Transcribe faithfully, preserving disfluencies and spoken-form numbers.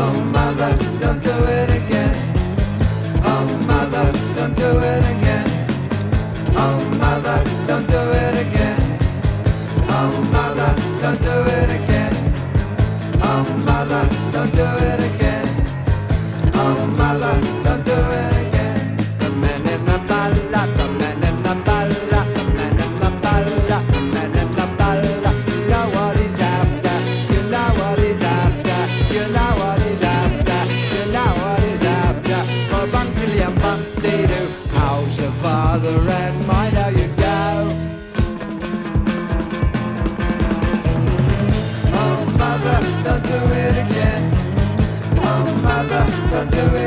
Oh mother, don't do it again. Oh mother, don't do it again. Oh mother, don't do it again. Oh mother, don't do it again. Oh mother, don't do it again. Oh mother, don't do it again. The man in the balla, the man in the balla, the man in the balla, the man in the balla. You know what he's after, you know what he's after, you know what he's after, you know what he's after. For bunkily and bum-dee-doo, how's your father and mind how you go? Oh mother, don't do it again. Oh mother, don't do it